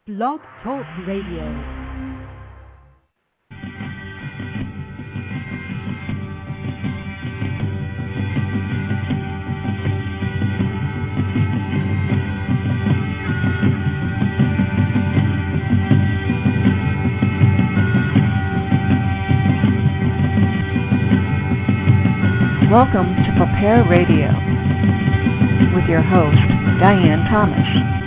Blog Talk Radio. Welcome to Prepare Radio with your host, Diane Thomas.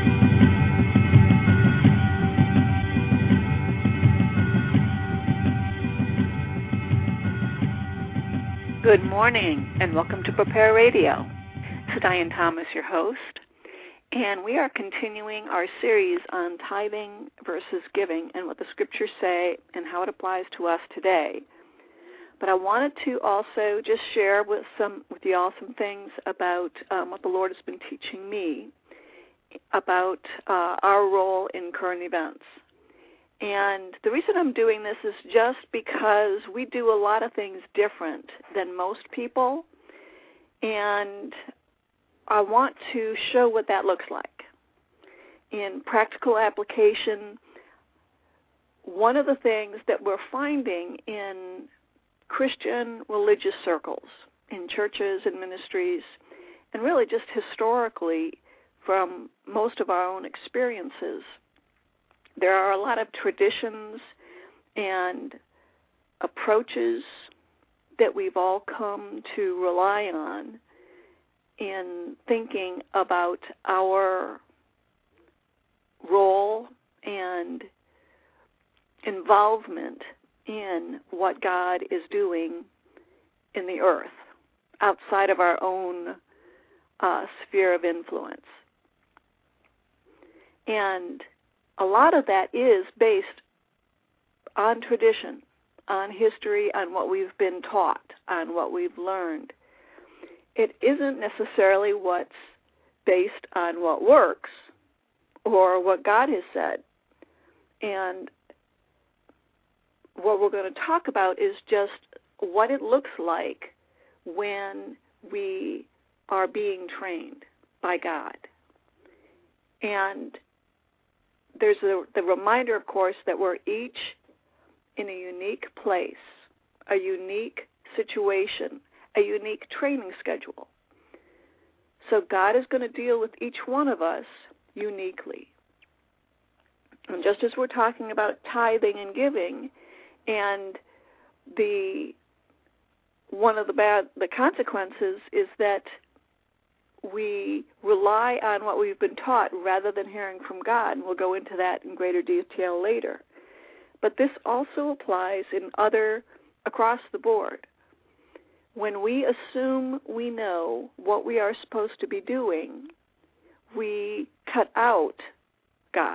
Good morning and welcome to Prepare Radio. This is Diane Thomas, your host, and we are continuing our series on tithing versus giving and what the scriptures say and how it applies to us today. But I wanted to also just share with you all some things about what the Lord has been teaching me about our role in current events. And the reason I'm doing this is just because we do a lot of things different than most people, and I want to show what that looks like. In practical application, one of the things that we're finding in Christian religious circles, in churches and ministries, and really just historically from most of our own experiences, there are a lot of traditions and approaches that we've all come to rely on in thinking about our role and involvement in what God is doing in the earth, outside of our own sphere of influence. And a lot of that is based on tradition, on history, on what we've been taught, on what we've learned. It isn't necessarily what's based on what works or what God has said. And what we're going to talk about is just what it looks like when we are being trained by God. And there's the reminder, of course, that we're each in a unique place, a unique situation, a unique training schedule. So God is going to deal with each one of us uniquely. And just as we're talking about tithing and giving, and one of the consequences is that we rely on what we've been taught rather than hearing from God, and we'll go into that in greater detail later. But this also applies across the board. When we assume we know what we are supposed to be doing, we cut out God.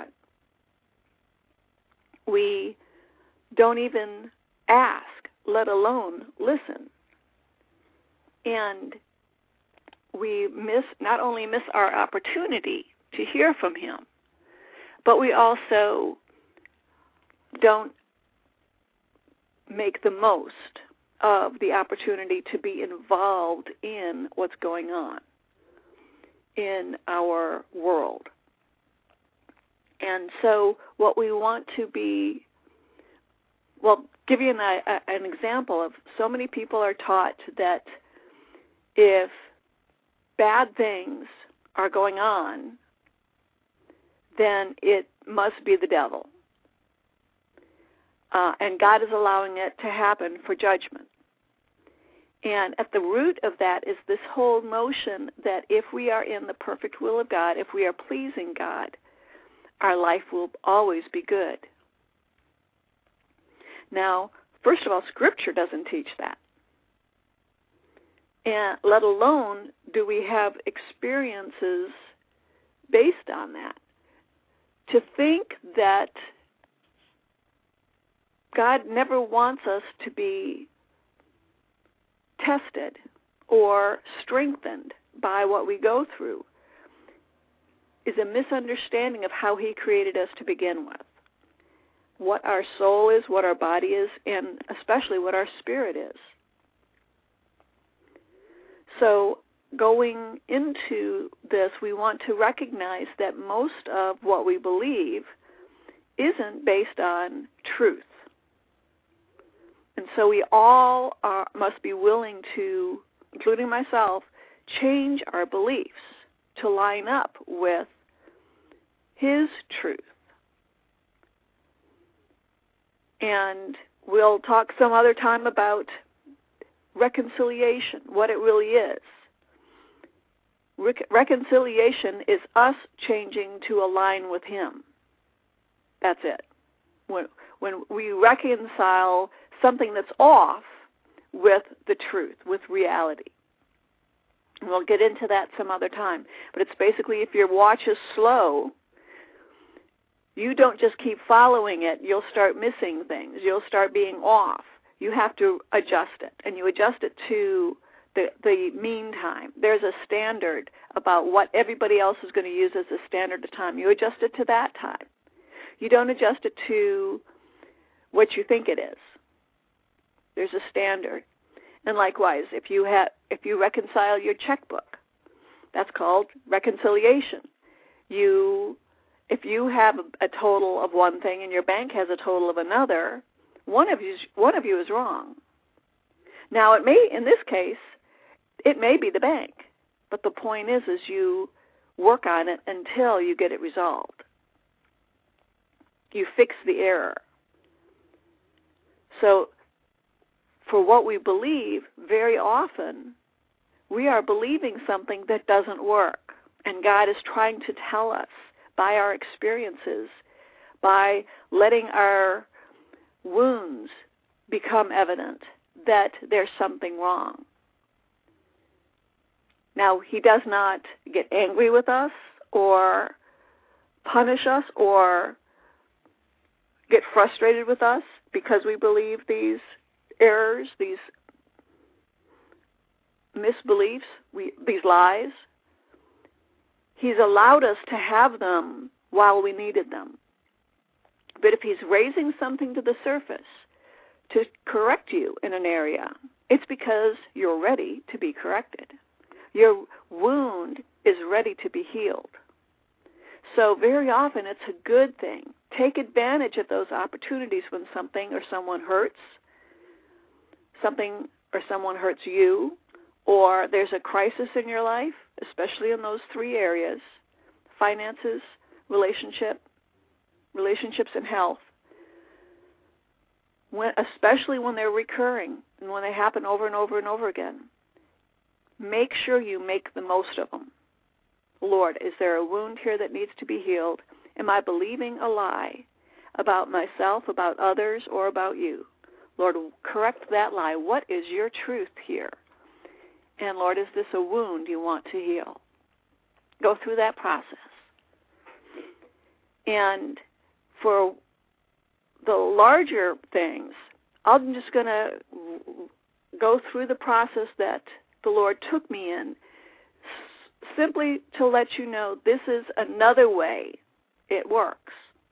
We don't even ask, let alone listen. And we not only miss our opportunity to hear from Him, but we also don't make the most of the opportunity to be involved in what's going on in our world. And so what we want to be, give you an example of so many people are taught that if bad things are going on, then it must be the devil. And God is allowing it to happen for judgment. And at the root of that is this whole notion that if we are in the perfect will of God, if we are pleasing God, our life will always be good. Now, first of all, Scripture doesn't teach that. And let alone do we have experiences based on that. To think that God never wants us to be tested or strengthened by what we go through is a misunderstanding of how He created us to begin with. What our soul is, what our body is, and especially what our spirit is. So going into this, we want to recognize that most of what we believe isn't based on truth. And so we all must be willing to, including myself, change our beliefs to line up with His truth. And we'll talk some other time about reconciliation, what it really is. Reconciliation is us changing to align with Him. That's it. When we reconcile something that's off with the truth, with reality. And we'll get into that some other time. But it's basically, if your watch is slow, you don't just keep following it. You'll start missing things. You'll start being off. You have to adjust it. And you adjust it to the mean time. There's a standard about what everybody else is going to use as a standard of time. You adjust it to that time. You don't adjust it to what you think it is. There's a standard. And likewise, if you reconcile your checkbook, that's called reconciliation. If you have a total of one thing and your bank has a total of another, one of you is wrong. Now, it may, in this case, it may be the bank, but the point is you work on it until you get it resolved. You fix the error. So, for what we believe, very often, we are believing something that doesn't work. And God is trying to tell us by our experiences, by letting our wounds become evident, that there's something wrong. Now, He does not get angry with us or punish us or get frustrated with us because we believe these errors, these misbeliefs, these lies. He's allowed us to have them while we needed them. But if He's raising something to the surface to correct you in an area, it's because you're ready to be corrected. Your wound is ready to be healed. So very often it's a good thing. Take advantage of those opportunities when something or someone hurts, something or someone hurts you, or there's a crisis in your life, especially in those three areas: finances, relationships and health. Especially when they're recurring and when they happen over and over and over again. Make sure you make the most of them. Lord, is there a wound here that needs to be healed? Am I believing a lie about myself, about others, or about you? Lord, correct that lie. What is your truth here? And Lord, is this a wound you want to heal? Go through that process. And for the larger things, I'm just going to go through the process that the Lord took me in, simply to let you know this is another way it works.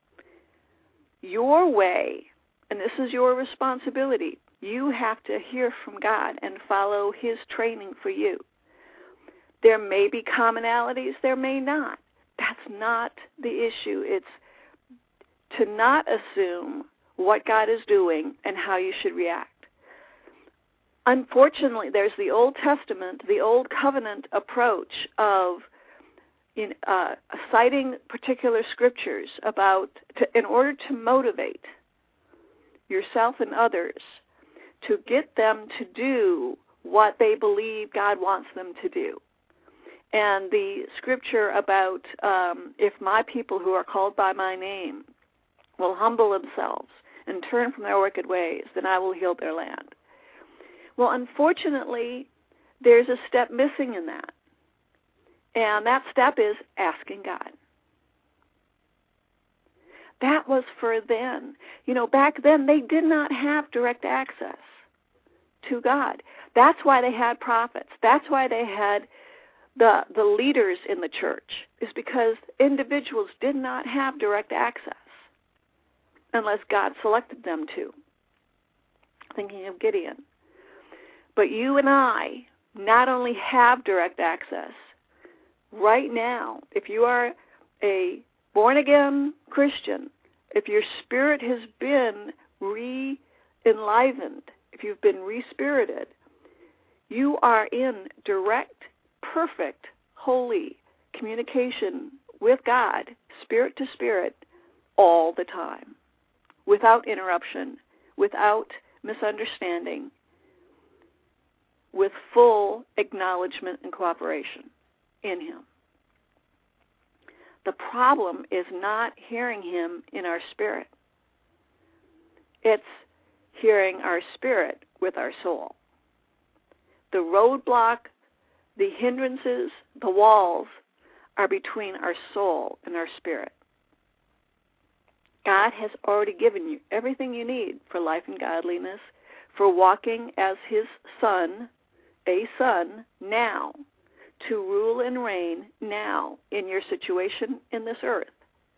Your way, and this is your responsibility, you have to hear from God and follow His training for you. There may be commonalities, there may not. That's not the issue. It's to not assume what God is doing and how you should react. Unfortunately, there's the Old Testament, the Old Covenant approach of citing particular scriptures in order to motivate yourself and others to get them to do what they believe God wants them to do. And the scripture about if my people who are called by my name will humble themselves and turn from their wicked ways, then I will heal their land. Well, unfortunately, there's a step missing in that. And that step is asking God. That was for then. Back then they did not have direct access to God. That's why they had prophets. That's why they had the leaders in the church, is because individuals did not have direct access unless God selected them to. Thinking of Gideon. But you and I not only have direct access, right now, if you are a born-again Christian, if your spirit has been re-enlivened, if you've been re-spirited, you are in direct, perfect, holy communication with God, spirit to spirit, all the time, without interruption, without misunderstanding, with full acknowledgement and cooperation in Him. The problem is not hearing Him in our spirit. It's hearing our spirit with our soul. The roadblock, the hindrances, the walls are between our soul and our spirit. God has already given you everything you need for life and godliness, for walking as His Son, a son, now, to rule and reign now in your situation in this earth.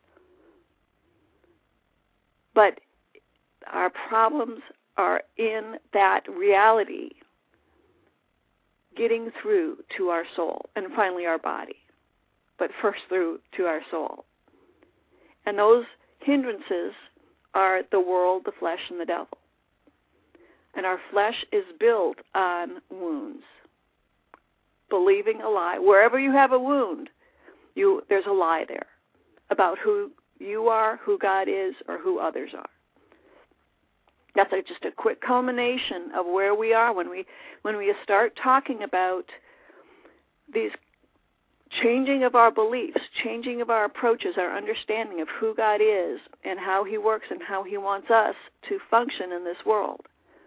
But our problems are in that reality getting through to our soul and finally our body, but first through to our soul. And those hindrances are the world, the flesh, and the devil. And our flesh is built on wounds. Believing a lie. Wherever you have a wound, there's a lie there about who you are, who God is, or who others are. That's just a quick culmination of where we are when we start talking about these changing of our beliefs, changing of our approaches, our understanding of who God is and how He works and how He wants us to function in this world.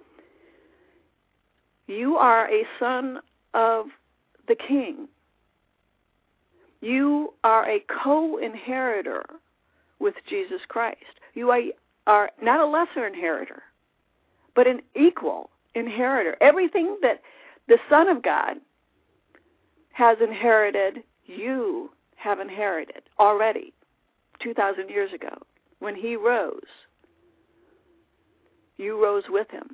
You are a son of the King. You are a co-inheritor with Jesus Christ. You are not a lesser inheritor, but an equal inheritor. Everything that the Son of God has inherited, you have inherited already 2,000 years ago. When He rose, you rose with Him.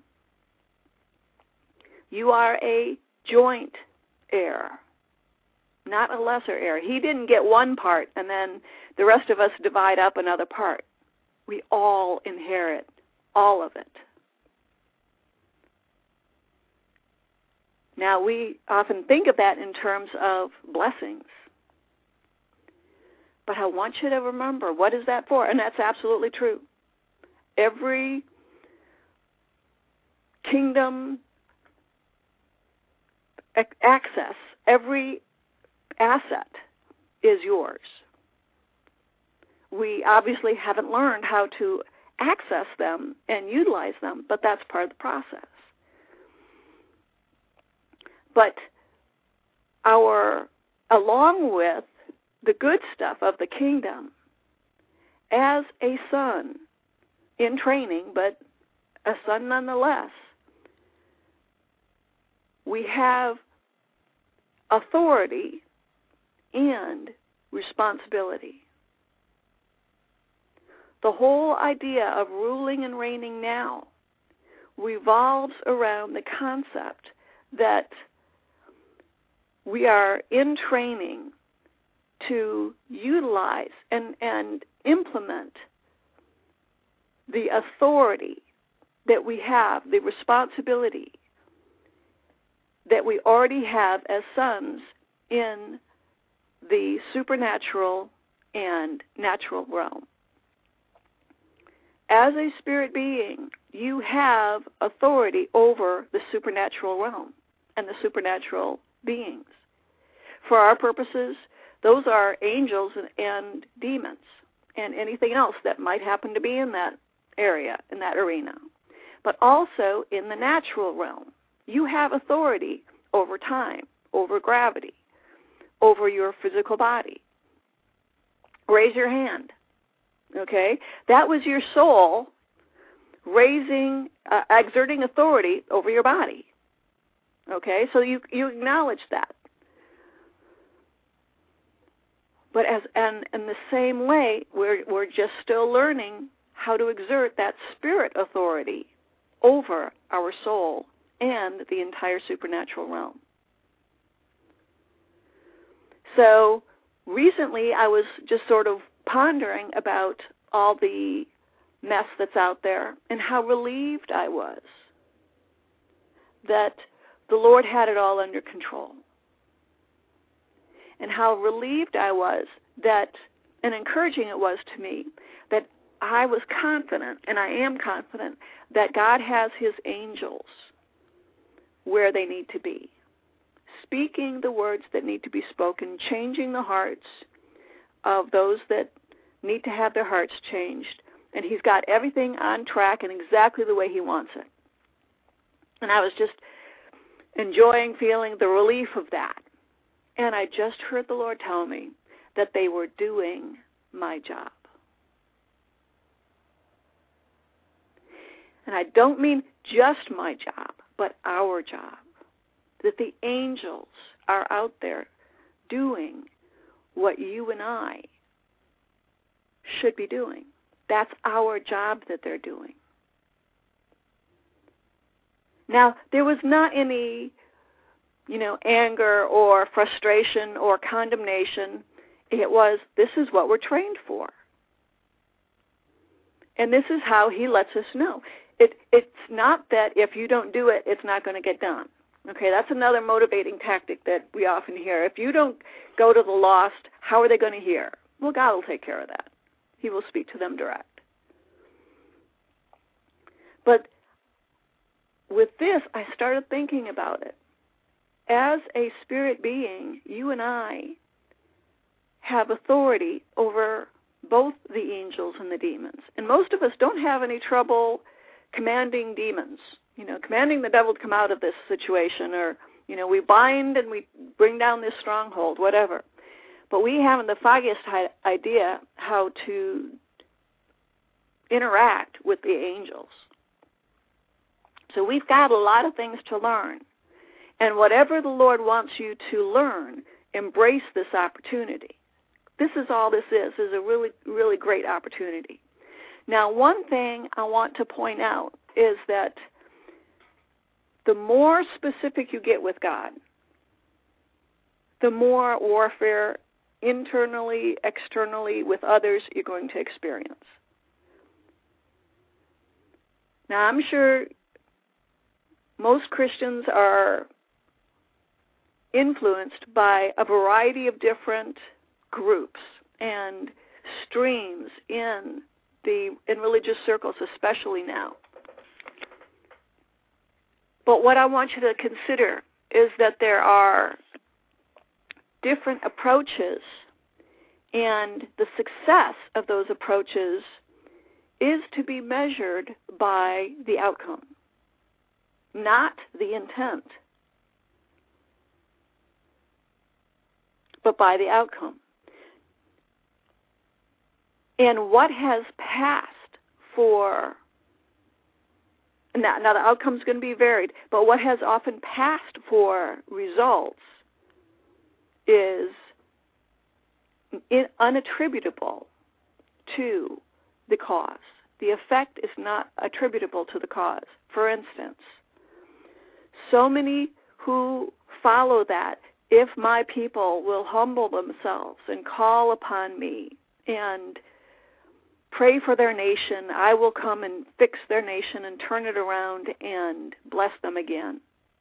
You are a joint heir, not a lesser heir. He didn't get one part and then the rest of us divide up another part. We all inherit all of it. Now, we often think of that in terms of blessings. But I want you to remember, what is that for? And that's absolutely true. Every kingdom access, every asset is yours. We obviously haven't learned how to access them and utilize them, but that's part of the process. But along with the good stuff of the kingdom, as a son in training, but a son nonetheless, we have authority and responsibility. The whole idea of ruling and reigning now revolves around the concept that we are in training to utilize and implement the authority that we have, the responsibility that we already have as sons in the supernatural and natural realm. As a spirit being, you have authority over the supernatural realm and the supernatural beings. For our purposes, those are angels and demons and anything else that might happen to be in that area, in that arena. But also in the natural realm, you have authority over time, over gravity, over your physical body. Raise your hand, okay? That was your soul exerting authority over your body, okay? So you acknowledge that. But in the same way, we're just still learning how to exert that spirit authority over our soul and the entire supernatural realm. So recently I was just sort of pondering about all the mess that's out there, and how relieved I was that the Lord had it all under control. And how relieved I was that, and encouraging it was to me, that I was confident, and I am confident, that God has his angels where they need to be, speaking the words that need to be spoken, changing the hearts of those that need to have their hearts changed. And he's got everything on track and exactly the way he wants it. And I was just enjoying feeling the relief of that. And I just heard the Lord tell me that they were doing my job. And I don't mean just my job, but our job. That the angels are out there doing what you and I should be doing. That's our job that they're doing. Now, there was not any, anger or frustration or condemnation. It was, this is what we're trained for. And this is how he lets us know. It's not that if you don't do it, it's not going to get done. Okay, that's another motivating tactic that we often hear. If you don't go to the lost, how are they going to hear? Well, God will take care of that. He will speak to them direct. But with this, I started thinking about it. As a spirit being, you and I have authority over both the angels and the demons. And most of us don't have any trouble commanding demons, commanding the devil to come out of this situation, or, we bind and we bring down this stronghold, whatever. But we haven't the foggiest idea how to interact with the angels. So we've got a lot of things to learn. And whatever the Lord wants you to learn, embrace this opportunity. This is all this is a really, really great opportunity. Now, one thing I want to point out is that the more specific you get with God, the more warfare internally, externally, with others you're going to experience. Now, I'm sure most Christians are influenced by a variety of different groups and streams in religious circles, especially now. But what I want you to consider is that there are different approaches, and the success of those approaches is to be measured by the outcome, not the intent, but by the outcome. And what has passed for, now the outcome is going to be varied, but what has often passed for results is unattributable to the cause. The effect is not attributable to the cause. For instance, so many who follow that, if my people will humble themselves and call upon me and pray for their nation, I will come and fix their nation and turn it around and bless them again.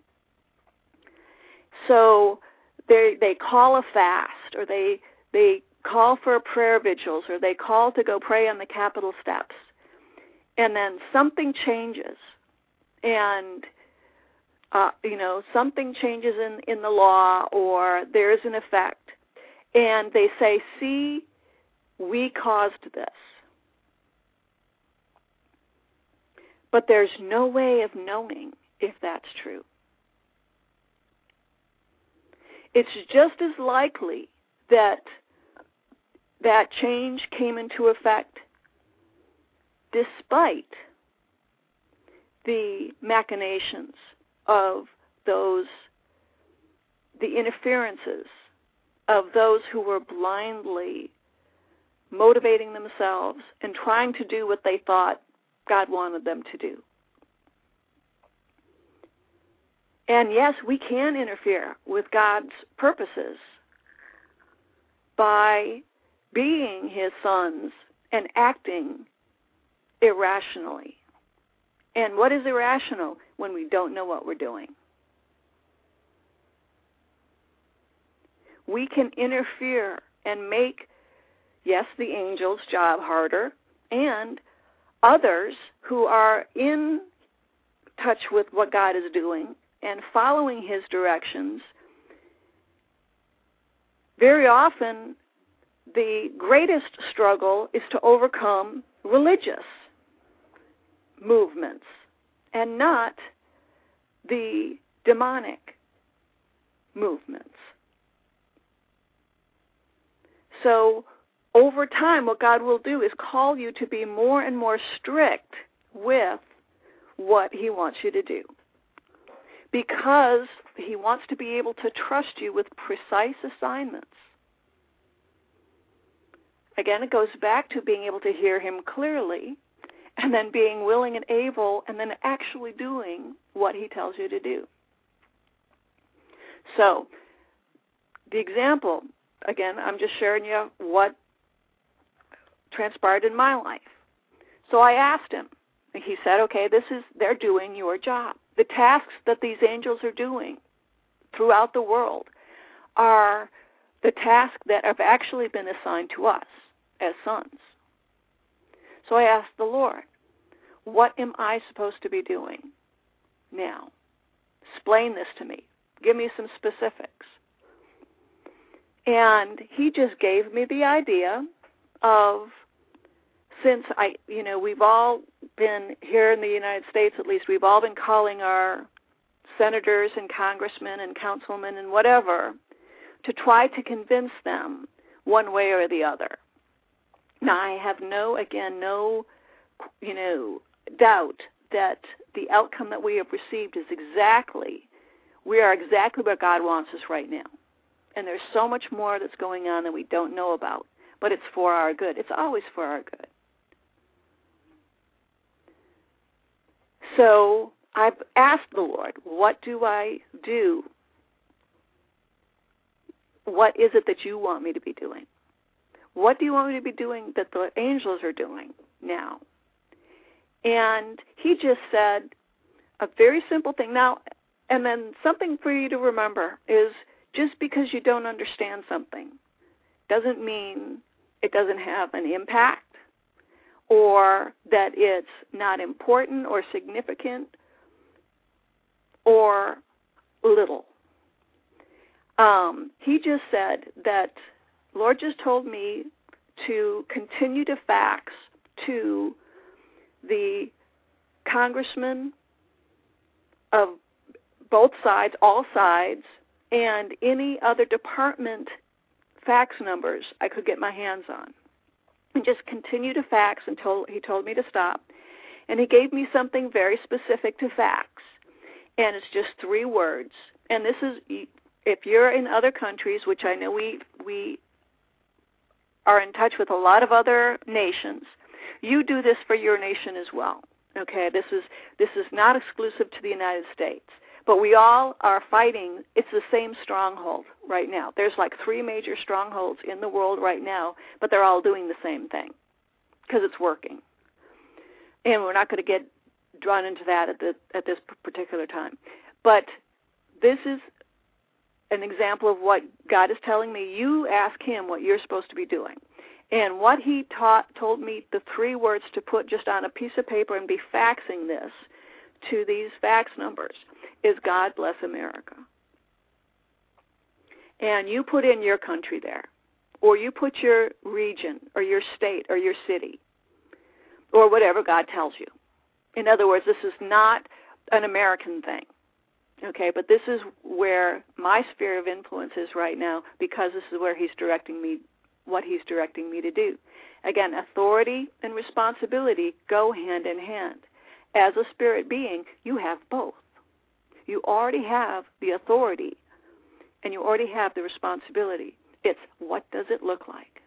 So they call a fast, or they call for prayer vigils, or they call to go pray on the Capitol steps. And then something changes, and something changes in the law, or there's an effect. And they say, see, we caused this. But there's no way of knowing if that's true. It's just as likely that that change came into effect despite the machinations of the interferences of those who were blindly motivating themselves and trying to do what they thought God wanted them to do. And yes, we can interfere with God's purposes by being his sons and acting irrationally. And what is irrational? When we don't know what we're doing. We can interfere and make, yes, the angel's job harder, and others who are in touch with what God is doing and following His directions. Very often, the greatest struggle is to overcome religious movements and not the demonic movements. So over time, what God will do is call you to be more and more strict with what He wants you to do, because He wants to be able to trust you with precise assignments. Again, it goes back to being able to hear Him clearly, and then being willing and able, and then actually doing what He tells you to do. So, the example, again, I'm just sharing you what transpired in my life. So I asked Him, and He said, okay, they're doing your job. The tasks that these angels are doing throughout the world are the tasks that have actually been assigned to us as sons. So I asked the Lord, what am I supposed to be doing now? Explain this to me. Give me some specifics. And He just gave me the idea of, since we've all been, here in the United States at least, we've all been calling our senators and congressmen and councilmen and whatever to try to convince them one way or the other. Now, I have no doubt that the outcome that we have received is we are exactly where God wants us right now. And there's so much more that's going on that we don't know about, but it's for our good. It's always for our good. So I've asked the Lord, what do I do? What is it that you want me to be doing? What do you want me to be doing that the angels are doing now? And He just said a very simple thing. Now, and then something for you to remember is, just because you don't understand something doesn't mean it doesn't have an impact, or that it's not important or significant or little. He just said that, Lord just told me to continue to fax to the congressmen of both sides, all sides, and any other department fax numbers I could get my hands on. And just continue to fax until He told me to stop. And He gave me something very specific to fax. And it's just 3 words. And this is, if you're in other countries, which I know we are in touch with a lot of other nations, you do this for your nation as well. Okay, this is not exclusive to the United States. But we all are fighting. It's the same stronghold right now. There's like 3 major strongholds in the world right now, but they're all doing the same thing because it's working. And we're not going to get drawn into that at this particular time. But this is an example of what God is telling me. You ask Him what you're supposed to be doing. And what He told me, the 3 words to put just on a piece of paper and be faxing this to these fax numbers, is God bless America. And you put in your country there, or you put your region or your state or your city, or whatever God tells you. In other words, this is not an American thing, okay? But this is where my sphere of influence is right now, because this is where He's directing me, what He's directing me to do. Again, authority and responsibility go hand in hand. As a spirit being, you have both. You already have the authority, and you already have the responsibility. It's, what does it look like?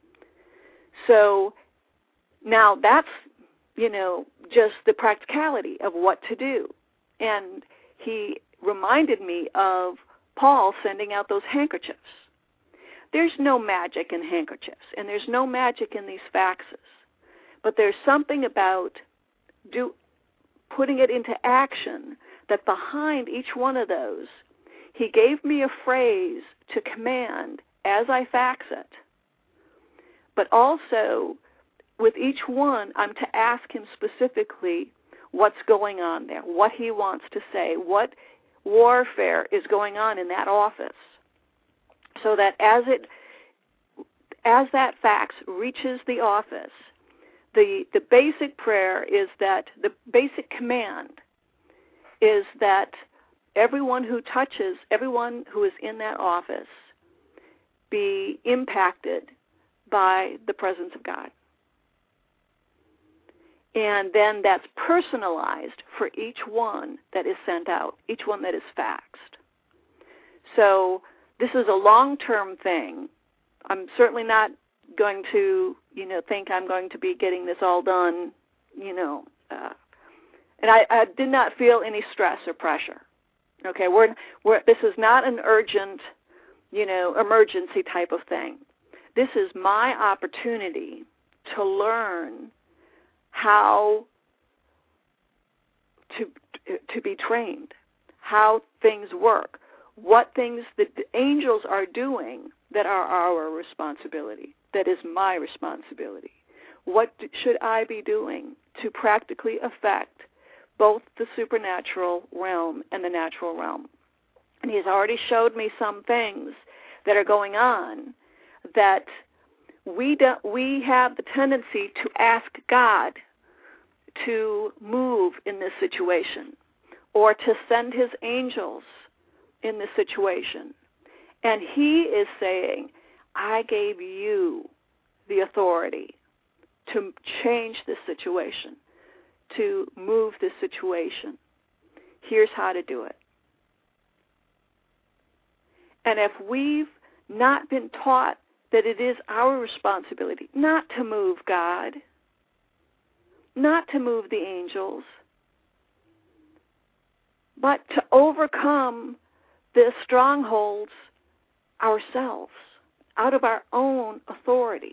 So now that's, just the practicality of what to do. And He reminded me of Paul sending out those handkerchiefs. There's no magic in handkerchiefs, and there's no magic in these faxes. but there's something about putting it into action that behind each one of those, he gave me a phrase to command as I fax it. But also, with each one, I'm to ask him specifically what's going on there, what he wants to say, what warfare is going on in that office, so that as that fax reaches the office, the basic prayer is that, the basic command is that everyone who is in that office be impacted by the presence of God. And then that's personalized for each one that is sent out, each one that is faxed. So this is a long-term thing. I'm certainly not going to, think I'm going to be getting this all done, and I did not feel any stress or pressure. Okay, this is not an urgent, emergency type of thing. This is my opportunity to learn how to be trained, how things work, what things that the angels are doing that are our responsibility, that is my responsibility. What should I be doing to practically affect both the supernatural realm and the natural realm? And he's already showed me some things that are going on that we have the tendency to ask God to move in this situation or to send his angels in this situation. And he is saying, I gave you the authority to change this situation, to move this situation. Here's how to do it. And if we've not been taught that it is our responsibility not to move God, not to move the angels, but to overcome the strongholds ourselves out of our own authority.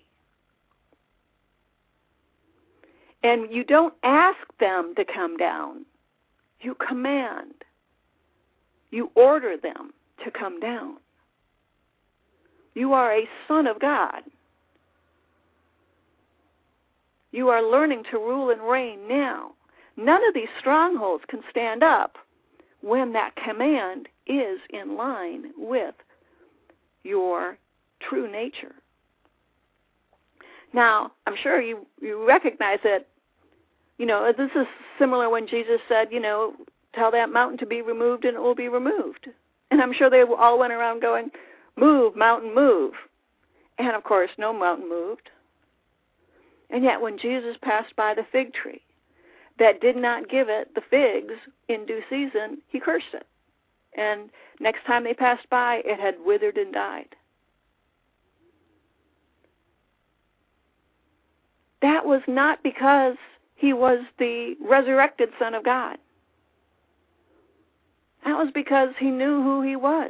And you don't ask them to come down. You command. You order them to come down. You are a son of God. You are learning to rule and reign now. None of these strongholds can stand up when that command is in line with your true nature. Now, I'm sure you recognize that, this is similar when Jesus said, tell that mountain to be removed and it will be removed. And I'm sure they all went around going, move, mountain, move. And, of course, no mountain moved. And yet when Jesus passed by the fig tree that did not give it the figs in due season, he cursed it. And next time they passed by, it had withered and died. That was not because he was the resurrected Son of God. That was because he knew who he was,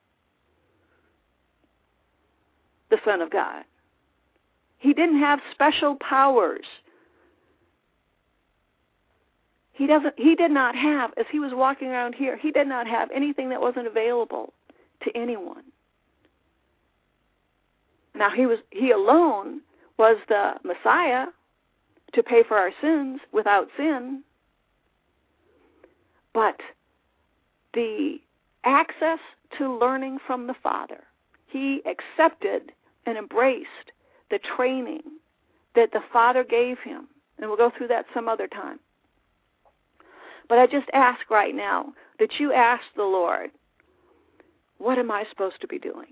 the Son of God. He didn't have special powers. He did not have, as he was walking around here, he did not have anything that wasn't available to anyone. Now, he alone was the Messiah to pay for our sins without sin. But the access to learning from the Father, he accepted and embraced the training that the Father gave him. And we'll go through that some other time. But I just ask right now that you ask the Lord, what am I supposed to be doing?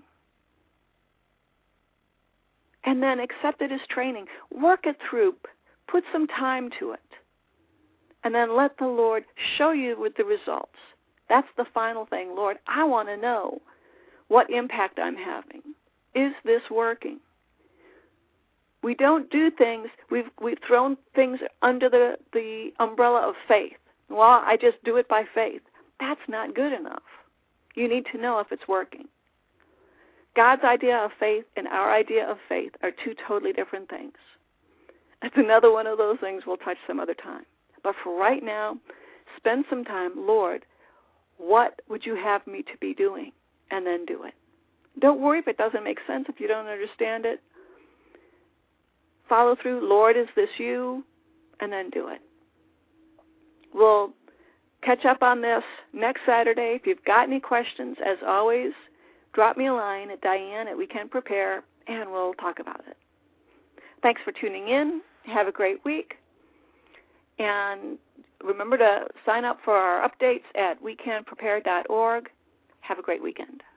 And then accept it as training. Work it through. Put some time to it. And then let the Lord show you with the results. That's the final thing. Lord, I want to know what impact I'm having. Is this working? We don't do things, we've thrown things under the umbrella of faith. Well, I just do it by faith. That's not good enough. You need to know if it's working. God's idea of faith and our idea of faith are two totally different things. That's another one of those things we'll touch some other time. But for right now, spend some time, Lord, what would you have me to be doing? And then do it. Don't worry if it doesn't make sense, if you don't understand it. Follow through, Lord, is this you? And then do it. We'll catch up on this next Saturday. If you've got any questions, as always, drop me a line at Diane@WeCanPrepare, and we'll talk about it. Thanks for tuning in. Have a great week. And remember to sign up for our updates at wecanprepare.org. Have a great weekend.